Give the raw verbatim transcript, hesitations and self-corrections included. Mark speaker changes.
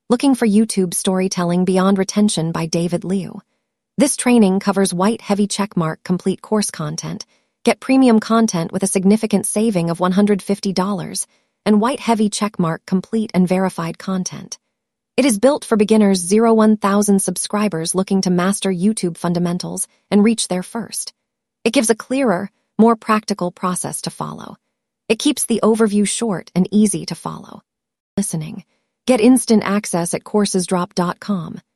Speaker 1: Looking for YouTube Storytelling Beyond Retention by David Liu. This training covers white heavy checkmark complete course content, get premium content with a significant saving of one hundred fifty dollars, and white heavy checkmark complete and verified content. It is built for beginners zero one thousand subscribers looking to master YouTube fundamentals and reach there first. It gives a clearer, more practical process to follow. It keeps the overview short and easy to follow. Listening. Get instant access at coursesdrop dot com.